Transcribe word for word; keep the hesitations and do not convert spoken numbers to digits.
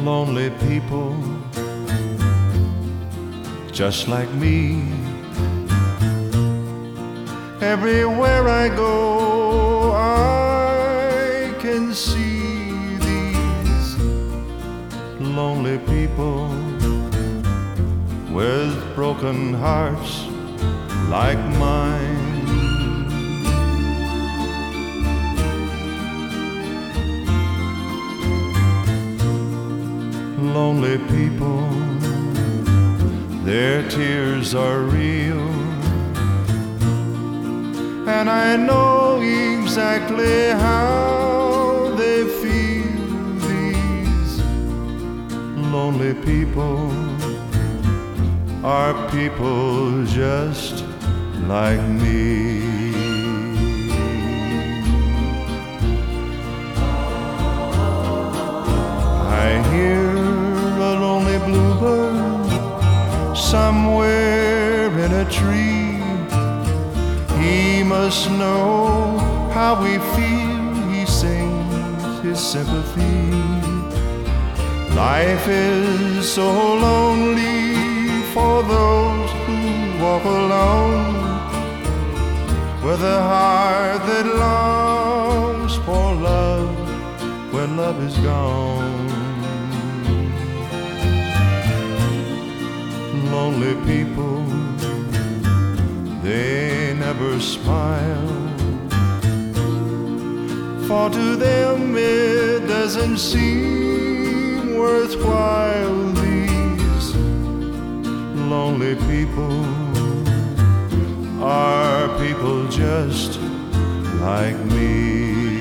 lonely people just like me. Everywhere I go, I can see these lonely people with broken hearts like mine. Lonely people, their tears are real, and I know exactly how they feel. These lonely people are people just like me. I hear a lonely bluebird somewhere in a tree. He must know how we feel. He sings his sympathy. Life is so lonely for those who walk alone, with a heart that longs for love when love is gone. Lonely people, they never smile, for to them it doesn't seem worthwhile. These lonely people are people just like me.